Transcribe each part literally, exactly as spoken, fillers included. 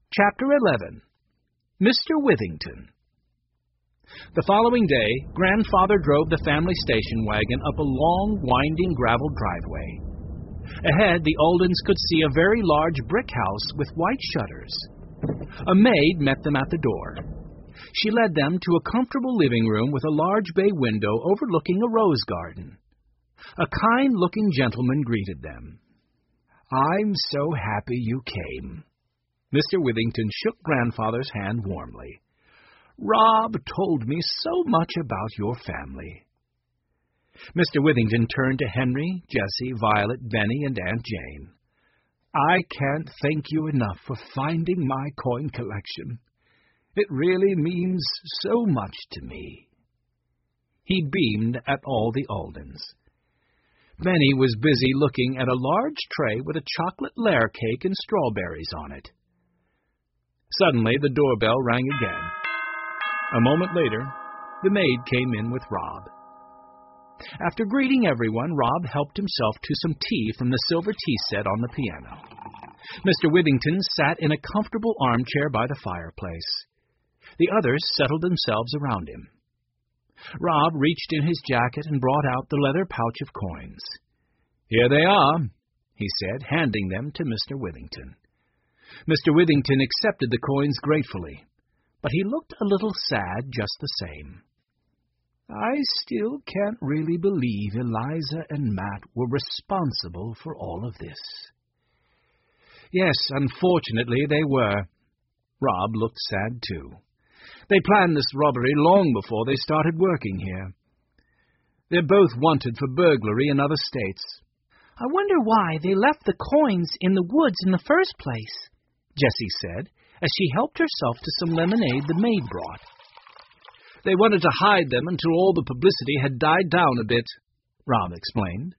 Chapter eleven. Mister Withington. The following day, Grandfather drove the family station wagon up a long, winding gravel driveway. Ahead, the Aldens could see a very large brick house with white shutters. A maid met them at the door. She led them to a comfortable living room with a large bay window overlooking a rose garden. A kind-looking gentleman greeted them. "I'm so happy you came." Mister Withington shook Grandfather's hand warmly. "Rob told me so much about your family." Mister Withington turned to Henry, Jessie, Violet, Benny, and Aunt Jane. "I can't thank you enough for finding my coin collection. It really means so much to me." He beamed at all the Aldens. Benny was busy looking at a large tray with a chocolate layer cake and strawberries on it. Suddenly, the doorbell rang again. A moment later, the maid came in with Rob. After greeting everyone, Rob helped himself to some tea from the silver tea set on the piano. Mister Withington sat in a comfortable armchair by the fireplace. The others settled themselves around him. Rob reached in his jacket and brought out the leather pouch of coins. "Here they are," he said, handing them to Mister Withington. Mister Withington accepted the coins gratefully, but he looked a little sad just the same. "I still can't really believe Eliza and Matt were responsible for all of this." "Yes, unfortunately they were." Rob looked sad too. "They planned this robbery long before they started working here. They're both wanted for burglary in other states." "I wonder why they left the coins in the woods in the first place," Jessie said, as she helped herself to some lemonade the maid brought. "They wanted to hide them until all the publicity had died down a bit," Rob explained.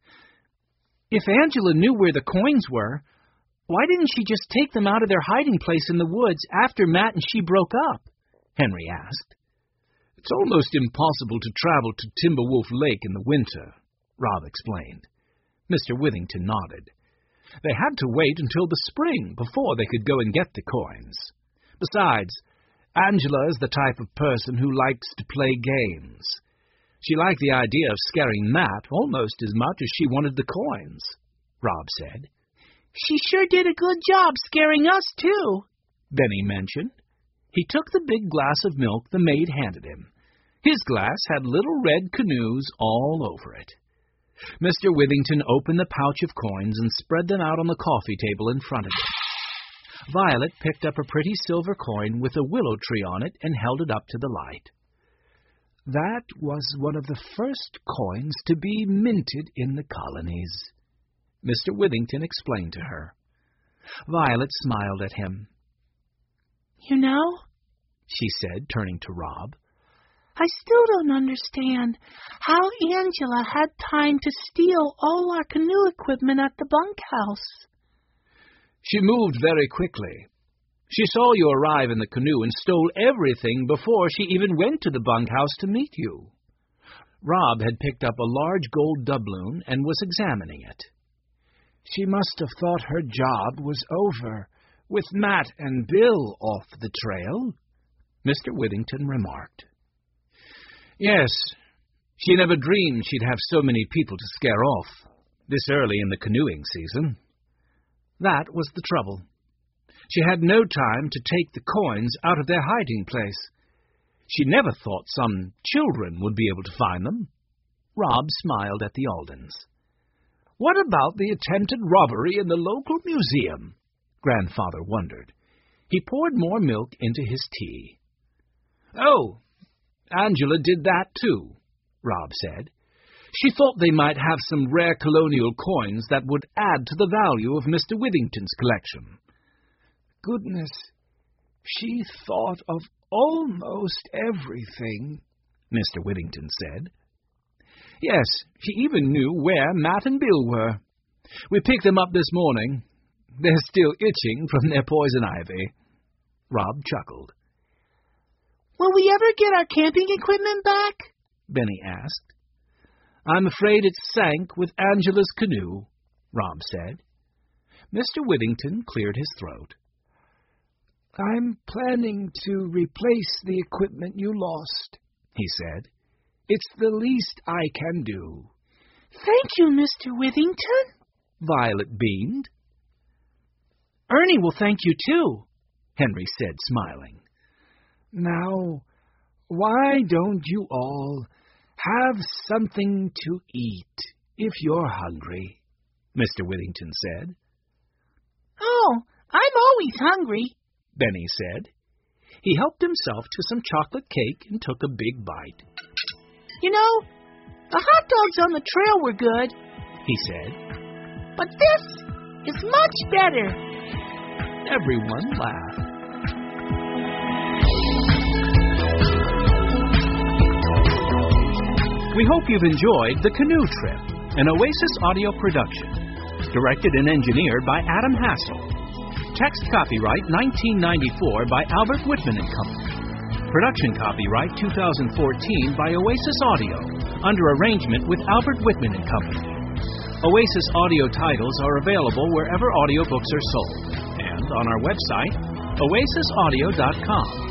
"If Angela knew where the coins were, why didn't she just take them out of their hiding place in the woods after Matt and she broke up?" Henry asked. "It's almost impossible to travel to Timberwolf Lake in the winter," Rob explained. Mister Withington nodded. They had to wait until the spring before they could go and get the coins. Besides, Angela is the type of person who likes to play games. She liked the idea of scaring Matt almost as much as she wanted the coins, Rob said. "She sure did a good job scaring us, too," Benny mentioned. He took the big glass of milk the maid handed him. His glass had little red canoes all over it. Mister Withington opened the pouch of coins and spread them out on the coffee table in front of him. Violet picked up a pretty silver coin with a willow tree on it and held it up to the light. "That was one of the first coins to be minted in the colonies," Mister Withington explained to her. Violet smiled at him. "You know," she said, turning to Rob, "I still don't understand how Angela had time to steal all our canoe equipment at the bunkhouse." "She moved very quickly. She saw you arrive in the canoe and stole everything before she even went to the bunkhouse to meet you." Rob had picked up a large gold doubloon and was examining it. "She must have thought her job was over, with Matt and Bill off the trail," Mister Withington remarked. "Yes, she never dreamed she'd have so many people to scare off, this early in the canoeing season. That was the trouble. She had no time to take the coins out of their hiding place. She never thought some children would be able to find them." Rob smiled at the Aldens. "What about the attempted robbery in the local museum?" Grandfather wondered. He poured more milk into his tea. "Oh, Angela did that too," Rob said. "She thought they might have some rare colonial coins that would add to the value of Mister Withington's collection." "Goodness, she thought of almost everything," Mister Withington said. "Yes, she even knew where Matt and Bill were. We picked them up this morning. They're still itching from their poison ivy." Rob chuckled. "Will we ever get our camping equipment back?" Benny asked. "I'm afraid it sank with Angela's canoe," Rob said. Mister Withington cleared his throat. I'm planning to replace the equipment you lost, he said. It's the least I can do. Thank you, Mister Withington, Violet beamed. Ernie will thank you, too, Henry said, smiling. Now, why don't you all have something to eat if you're hungry, Mister Withington said. Oh, I'm always hungry, Benny said. He helped himself to some chocolate cake and took a big bite. You know, the hot dogs on the trail were good, he said. But this is much better. Everyone laughed. We hope you've enjoyed The Canoe Trip, an Oasis audio production. Directed and engineered by Adam Hassel. Text copyright nineteen ninety-four by Albert Whitman and Company. Production copyright two thousand fourteen by Oasis Audio, under arrangement with Albert Whitman and Company. Oasis audio titles are available wherever audiobooks are sold, and on our website, oasis audio dot com.